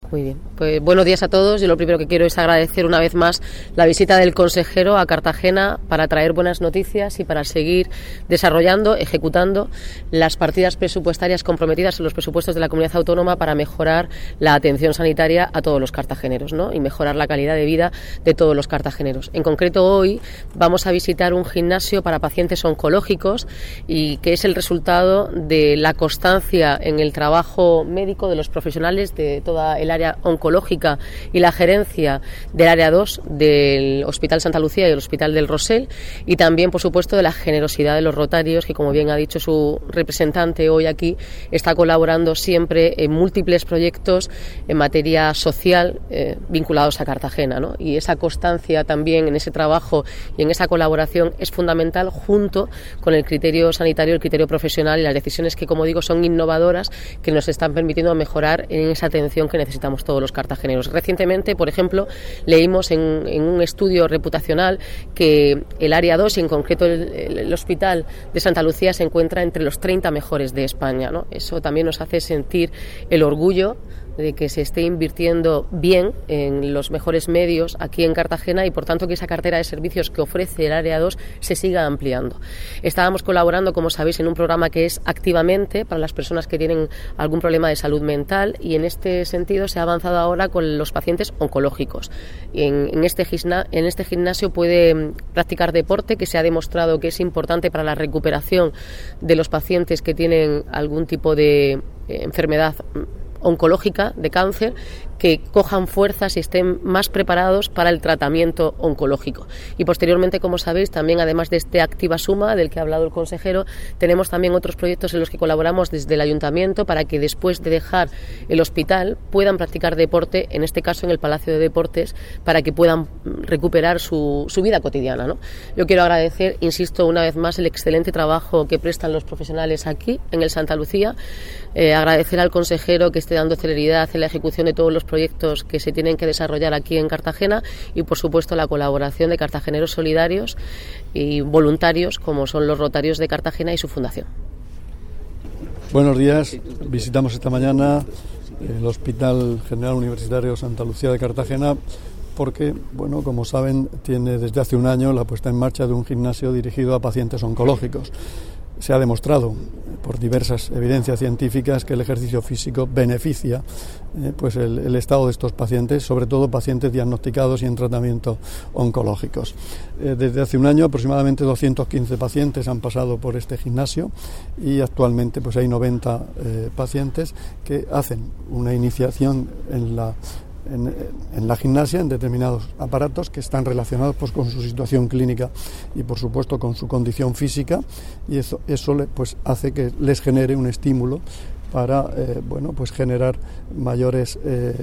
Muy bien, pues buenos días a todos. Yo lo primero que quiero es agradecer una vez más la visita del consejero a Cartagena para traer buenas noticias y para seguir desarrollando, ejecutando las partidas presupuestarias comprometidas en los presupuestos de la comunidad autónoma para mejorar la atención sanitaria a todos los cartageneros, ¿no? Y mejorar la calidad de vida de todos los cartageneros. En concreto, hoy vamos a visitar un gimnasio para pacientes oncológicos y que es el resultado de la constancia en el trabajo médico de los profesionales de toda el área oncológica y la gerencia del área 2 del Hospital Santa Lucía y el Hospital del Rosell, y también, por supuesto, de la generosidad de los rotarios, que, como bien ha dicho su representante hoy aquí, está colaborando siempre en múltiples proyectos en materia social vinculados a Cartagena, ¿no? Y esa constancia también en ese trabajo y en esa colaboración es fundamental, junto con el criterio sanitario, el criterio profesional y las decisiones que, como digo, son innovadoras, que nos están permitiendo mejorar en esa atención que necesitamos todos los cartageneros. Recientemente, por ejemplo, leímos en un estudio reputacional que el área 2, y en concreto el Hospital de Santa Lucía, se encuentra entre los 30 mejores de España, ¿no? Eso también nos hace sentir el orgullo de que se esté invirtiendo bien en los mejores medios aquí en Cartagena y, por tanto, que esa cartera de servicios que ofrece el área 2 se siga ampliando. Estábamos colaborando, como sabéis, en un programa que es Activamente para las personas que tienen algún problema de salud mental, y en este sentido se ha avanzado ahora con los pacientes oncológicos. En este gimnasio puede practicar deporte, que se ha demostrado que es importante para la recuperación de los pacientes que tienen algún tipo de enfermedad oncológica, de cáncer, que cojan fuerzas y estén más preparados para el tratamiento oncológico. Y posteriormente, como sabéis, también, además de este Activa Suma del que ha hablado el consejero, tenemos también otros proyectos en los que colaboramos desde el ayuntamiento para que, después de dejar el hospital, puedan practicar deporte, en este caso en el Palacio de Deportes, para que puedan recuperar su vida cotidiana, ¿no? Yo quiero agradecer, insisto, una vez más, el excelente trabajo que prestan los profesionales aquí en el Santa Lucía, agradecer al consejero que esté dando celeridad en la ejecución de todos los proyectos que se tienen que desarrollar aquí en Cartagena, y, por supuesto, la colaboración de cartageneros solidarios y voluntarios como son los Rotarios de Cartagena y su fundación. Buenos días. Visitamos esta mañana el Hospital General Universitario Santa Lucía de Cartagena porque, bueno, como saben, tiene desde hace un año la puesta en marcha de un gimnasio dirigido a pacientes oncológicos. Se ha demostrado por diversas evidencias científicas que el ejercicio físico beneficia pues el estado de estos pacientes, sobre todo pacientes diagnosticados y en tratamiento oncológicos. Desde hace un año aproximadamente 215 pacientes han pasado por este gimnasio y actualmente pues hay 90 pacientes que hacen una iniciación en la gimnasia, en determinados aparatos que están relacionados pues con su situación clínica y, por supuesto, con su condición física, y eso pues hace que les genere un estímulo para pues generar mayores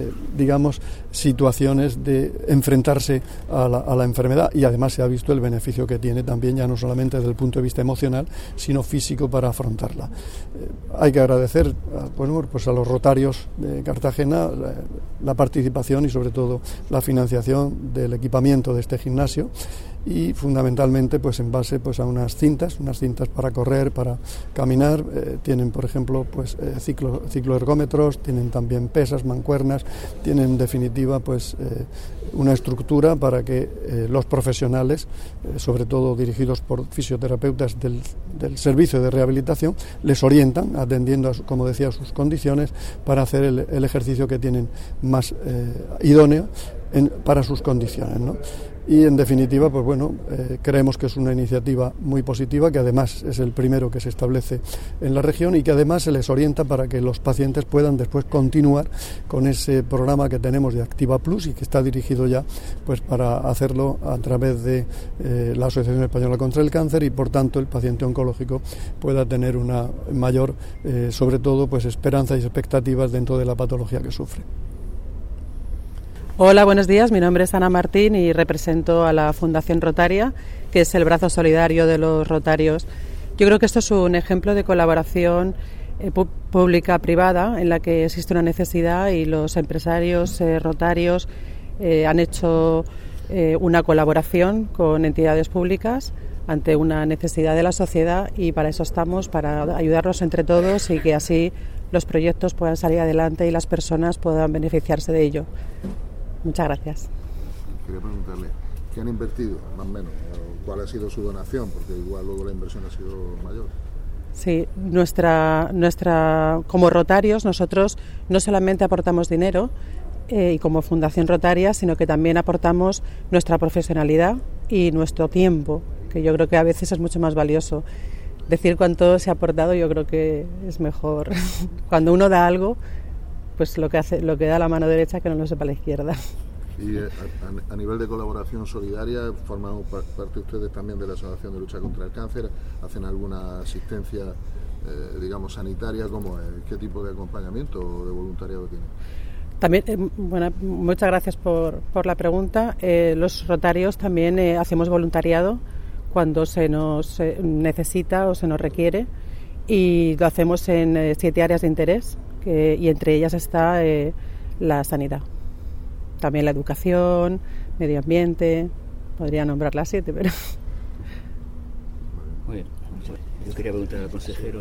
situaciones de enfrentarse a la enfermedad, y además se ha visto el beneficio que tiene también, ya no solamente desde el punto de vista emocional, sino físico, para afrontarla. Hay que agradecer a los Rotarios de Cartagena la participación y, sobre todo, la financiación del equipamiento de este gimnasio, y fundamentalmente pues en base pues a unas cintas para correr, para caminar. Tienen, por ejemplo, pues cicloergómetros, tienen también pesas, mancuernas, tienen, en definitiva, pues una estructura para que los profesionales, sobre todo dirigidos por fisioterapeutas del servicio de rehabilitación, les orientan, atendiendo como decía, a sus condiciones, para hacer el ejercicio que tienen más idóneo para sus condiciones, ¿no? Y, en definitiva, pues bueno, creemos que es una iniciativa muy positiva, que además es el primero que se establece en la región, y que además se les orienta para que los pacientes puedan después continuar con ese programa que tenemos de Activa Plus, y que está dirigido ya pues para hacerlo a través de la Asociación Española contra el Cáncer, y, por tanto, el paciente oncológico pueda tener una mayor, sobre todo, pues esperanza y expectativas dentro de la patología que sufre. Hola, buenos días. Mi nombre es Ana Martín y represento a la Fundación Rotaria, que es el brazo solidario de los Rotarios. Yo creo que esto es un ejemplo de colaboración pública-privada en la que existe una necesidad, y los empresarios rotarios han hecho una colaboración con entidades públicas ante una necesidad de la sociedad, y para eso estamos, para ayudarnos entre todos y que así los proyectos puedan salir adelante y las personas puedan beneficiarse de ello. Muchas gracias. Quería preguntarle, ¿qué han invertido, más o menos? ¿Cuál ha sido su donación? Porque igual luego la inversión ha sido mayor. Sí, como Rotarios nosotros no solamente aportamos dinero y como Fundación Rotaria, sino que también aportamos nuestra profesionalidad y nuestro tiempo, que yo creo que a veces es mucho más valioso. Decir cuánto se ha aportado yo creo que es mejor. Cuando uno da algo, pues lo que da la mano derecha que no lo sepa la izquierda. Y a nivel de colaboración solidaria, ¿forman parte ustedes también de la Asociación de Lucha contra el Cáncer? ¿Hacen alguna asistencia, digamos, sanitaria? ¿Cómo es? ¿Qué tipo de acompañamiento o de voluntariado tienen? También, muchas gracias por la pregunta. Los Rotarios también hacemos voluntariado cuando se nos necesita o se nos requiere, y lo hacemos en 7 áreas de interés, y entre ellas está la sanidad. También la educación, medio ambiente, podría nombrar las 7, pero... Muy bien. Yo quería preguntar al consejero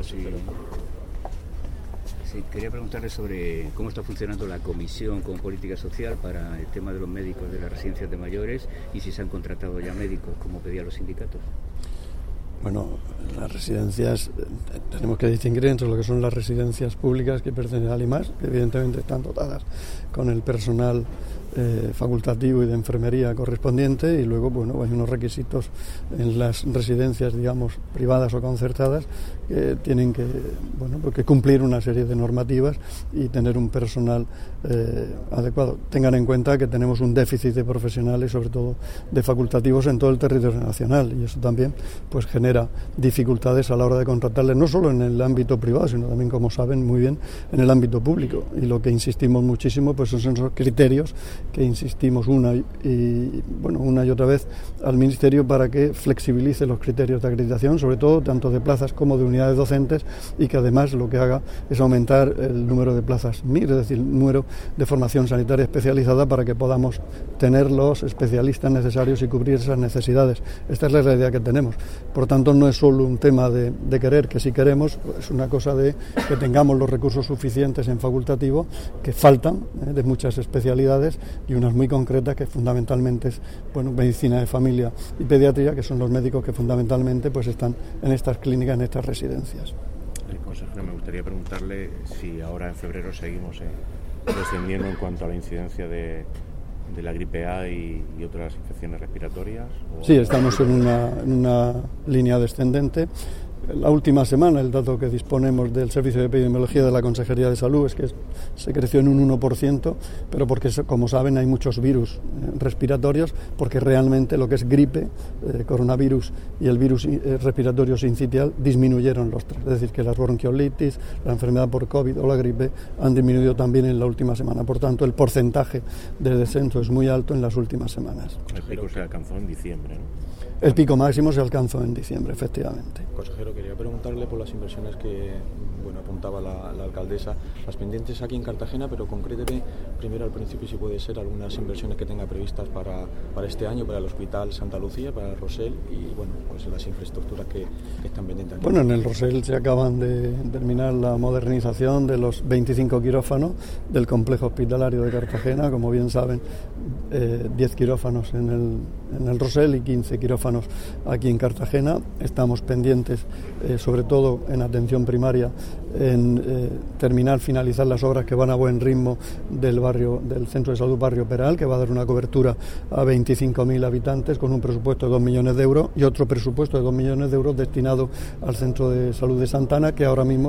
quería preguntarle sobre cómo está funcionando la Comisión con Política Social para el tema de los médicos de las residencias de mayores y si se han contratado ya médicos, como pedían los sindicatos. Bueno, las residencias, tenemos que distinguir entre lo que son las residencias públicas que pertenecen al IMAS, que evidentemente están dotadas con el personal facultativo y de enfermería correspondiente, y luego, bueno, hay unos requisitos en las residencias, digamos, privadas o concertadas, que tienen que, bueno, pues que cumplir una serie de normativas y tener un personal adecuado. Tengan en cuenta que tenemos un déficit de profesionales, sobre todo de facultativos, en todo el territorio nacional, y eso también pues genera dificultades a la hora de contratarles, no solo en el ámbito privado, sino también, como saben muy bien, en el ámbito público. Y lo que insistimos muchísimo pues son esos criterios que insistimos una y otra vez al Ministerio para que flexibilice los criterios de acreditación, sobre todo tanto de plazas como de unidades docentes, y que además lo que haga es aumentar el número de plazas MIR, es decir, el número de formación sanitaria especializada, para que podamos tener los especialistas necesarios y cubrir esas necesidades. Esta es la realidad que tenemos. Por tanto, no es solo un tema de querer, que sí queremos, es una cosa de que tengamos los recursos suficientes en facultativo, que faltan de muchas especialidades, y unas muy concretas que fundamentalmente es, bueno, medicina de familia y pediatría, que son los médicos que fundamentalmente pues están en estas clínicas, en estas residencias. Consejero, me gustaría preguntarle si ahora en febrero seguimos descendiendo en cuanto a la incidencia de la gripe A y otras infecciones respiratorias. Sí, estamos en una línea descendente. La última semana, el dato que disponemos del Servicio de Epidemiología de la Consejería de Salud es que se creció en un 1%, pero porque, como saben, hay muchos virus respiratorios, porque realmente lo que es gripe, coronavirus y el virus respiratorio sincitial disminuyeron los tres. Es decir, que las bronquiolitis, la enfermedad por COVID o la gripe han disminuido también en la última semana. Por tanto, el porcentaje de descenso es muy alto en las últimas semanas. El pico se alcanzó en diciembre, ¿no? El pico máximo se alcanzó en diciembre, efectivamente. Consejero, quería preguntarle por las inversiones que apuntaba la alcaldesa, las pendientes aquí en Cartagena, pero concréteme primero al principio, si puede ser, algunas inversiones que tenga previstas para este año, para el Hospital Santa Lucía, para el Rosell, y pues las infraestructuras que están pendientes aquí. Bueno, en el Rosell se acaban de terminar la modernización de los 25 quirófanos del complejo hospitalario de Cartagena. Como bien saben, 10 quirófanos en el Rosell y 15 quirófanos aquí en Cartagena. Estamos pendientes, sobre todo en atención primaria, en finalizar las obras que van a buen ritmo del Centro de Salud Barrio Peral, que va a dar una cobertura a 25.000 habitantes con un presupuesto de 2 millones de euros, y otro presupuesto de 2 millones de euros destinado al Centro de Salud de Santana, que ahora mismo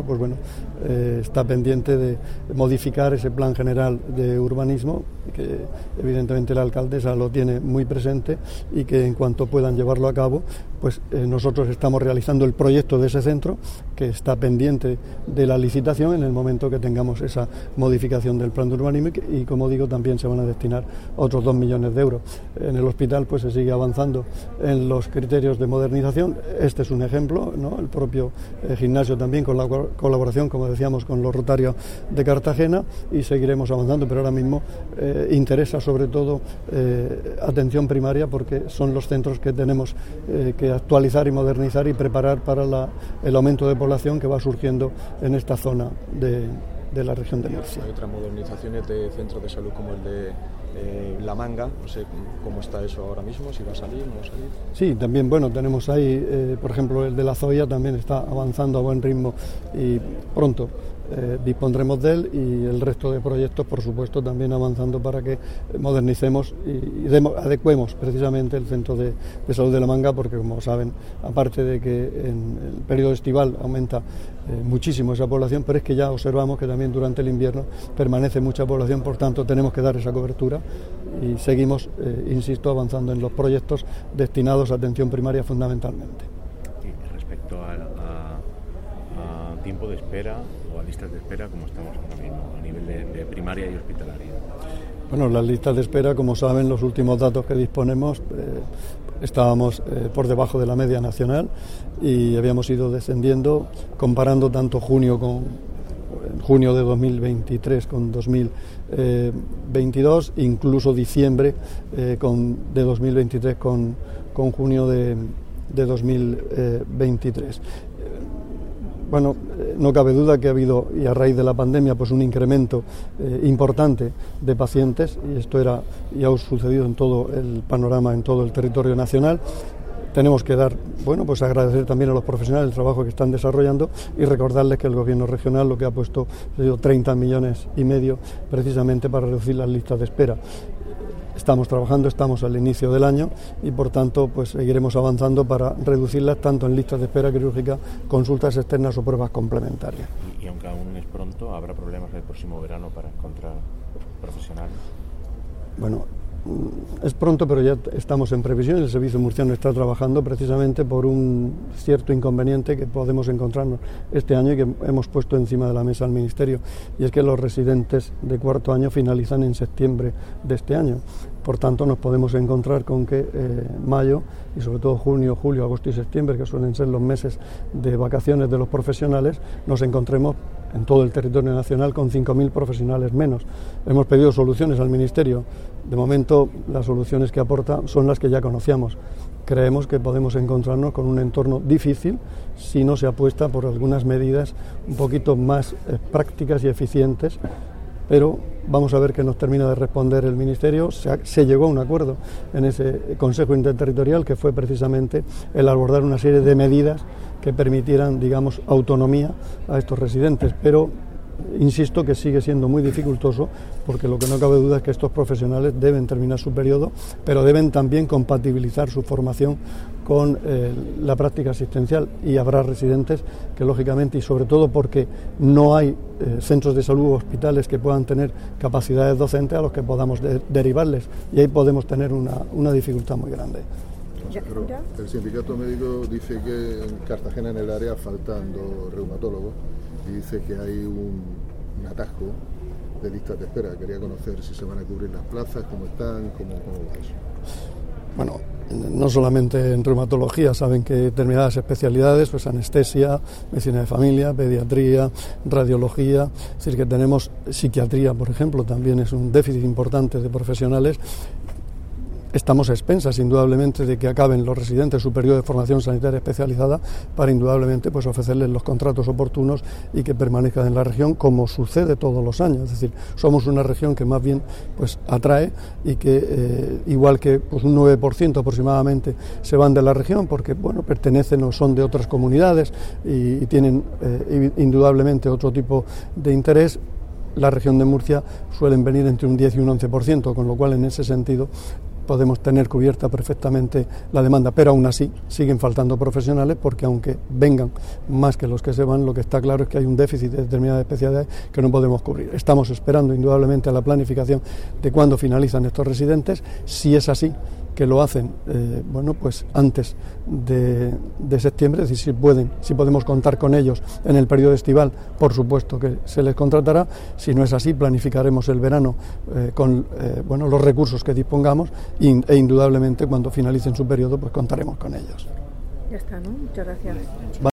está pendiente de modificar ese plan general de urbanismo, que evidentemente la alcaldesa lo tiene muy presente, y que en cuanto puedan llevarlo a cabo, pues nosotros estamos realizando el proyecto de ese centro, que está pendiente de la licitación en el momento que tengamos esa modificación del plan de urbanismo, y como digo, también se van a destinar otros 2 millones de euros. En el hospital pues se sigue avanzando en los criterios de modernización. Este es un ejemplo, ¿no? El propio gimnasio también, con la colaboración, como decíamos, con los Rotarios de Cartagena, y seguiremos avanzando, pero ahora mismo interesa sobre todo atención primaria, porque son los centros que tenemos que actualizar y modernizar y preparar para el aumento de población que va surgiendo en esta zona de la región de Murcia. Hay otras modernizaciones de centros de salud como el de La Manga, no sé cómo está eso ahora mismo, si va a salir o no va a salir. Sí, también, bueno, tenemos ahí, por ejemplo, el de La Zoya también está avanzando a buen ritmo y pronto dispondremos de él, y el resto de proyectos, por supuesto, también avanzando para que modernicemos y adecuemos precisamente el centro de salud de La Manga, porque, como saben, aparte de que en el periodo estival aumenta muchísimo esa población, pero es que ya observamos que también durante el invierno permanece mucha población, por tanto tenemos que dar esa cobertura y seguimos, insisto, avanzando en los proyectos destinados a atención primaria fundamentalmente. Y respecto a tiempo de espera o a listas de espera, ¿cómo estamos ahora mismo a nivel de primaria y hospitalaria? Bueno, las listas de espera, como saben, los últimos datos que disponemos, estábamos por debajo de la media nacional y habíamos ido descendiendo, comparando tanto junio de 2023 con 2022, incluso diciembre de 2023 con junio de 2023. Bueno, no cabe duda que ha habido, y a raíz de la pandemia, pues un incremento importante de pacientes, y esto ha sucedido en todo el panorama, en todo el territorio nacional. Tenemos que pues agradecer también a los profesionales el trabajo que están desarrollando y recordarles que el Gobierno regional lo que ha puesto ha sido 30,5 millones precisamente para reducir las listas de espera. Estamos trabajando, estamos al inicio del año y, por tanto, pues seguiremos avanzando para reducirlas tanto en listas de espera quirúrgica, consultas externas o pruebas complementarias. Y aunque aún es pronto, ¿habrá problemas el próximo verano para encontrar profesionales? Bueno, es pronto, pero ya estamos en previsión. El Servicio Murciano está trabajando precisamente por un cierto inconveniente que podemos encontrarnos este año y que hemos puesto encima de la mesa al Ministerio, y es que los residentes de cuarto año finalizan en septiembre de este año. Por tanto, nos podemos encontrar con que mayo y sobre todo junio, julio, agosto y septiembre, que suelen ser los meses de vacaciones de los profesionales, nos encontremos en todo el territorio nacional con 5.000 profesionales menos. Hemos pedido soluciones al Ministerio. De momento, las soluciones que aporta son las que ya conocíamos. Creemos que podemos encontrarnos con un entorno difícil si no se apuesta por algunas medidas un poquito más prácticas y eficientes, pero vamos a ver qué nos termina de responder el Ministerio. Se llegó a un acuerdo en ese Consejo Interterritorial, que fue precisamente el abordar una serie de medidas que permitieran, digamos, autonomía a estos residentes, pero insisto que sigue siendo muy dificultoso, porque lo que no cabe duda es que estos profesionales deben terminar su periodo, pero deben también compatibilizar su formación con la práctica asistencial, y habrá residentes que, lógicamente, y sobre todo porque no hay centros de salud o hospitales que puedan tener capacidades docentes a los que podamos derivarles, y ahí podemos tener una dificultad muy grande. Pero el sindicato médico dice que en Cartagena, en el área, faltan 2 reumatólogos, y dice que hay un atasco de listas de espera. Quería conocer si se van a cubrir las plazas, cómo están, cómo va eso. Bueno, no solamente en reumatología, saben que determinadas especialidades, pues anestesia, medicina de familia, pediatría, radiología, es decir, que tenemos psiquiatría, por ejemplo, también es un déficit importante de profesionales. Estamos a expensas, indudablemente, de que acaben los residentes su periodo de formación sanitaria especializada para, indudablemente, pues ofrecerles los contratos oportunos y que permanezcan en la región, como sucede todos los años. Es decir, somos una región que más bien pues atrae, y que igual que pues un 9% aproximadamente se van de la región porque pertenecen o son de otras comunidades y tienen indudablemente otro tipo de interés. La región de Murcia suelen venir entre un 10 y un 11%, con lo cual, en ese sentido, podemos tener cubierta perfectamente la demanda, pero aún así siguen faltando profesionales, porque aunque vengan más que los que se van, lo que está claro es que hay un déficit de determinadas especialidades que no podemos cubrir. Estamos esperando indudablemente a la planificación de cuándo finalizan estos residentes. Si es así, que lo hacen pues antes de septiembre, es decir, si podemos contar con ellos en el periodo estival, por supuesto que se les contratará. Si no es así, planificaremos el verano con los recursos que dispongamos, e indudablemente cuando finalicen su periodo pues contaremos con ellos. Ya está, ¿no? Muchas gracias.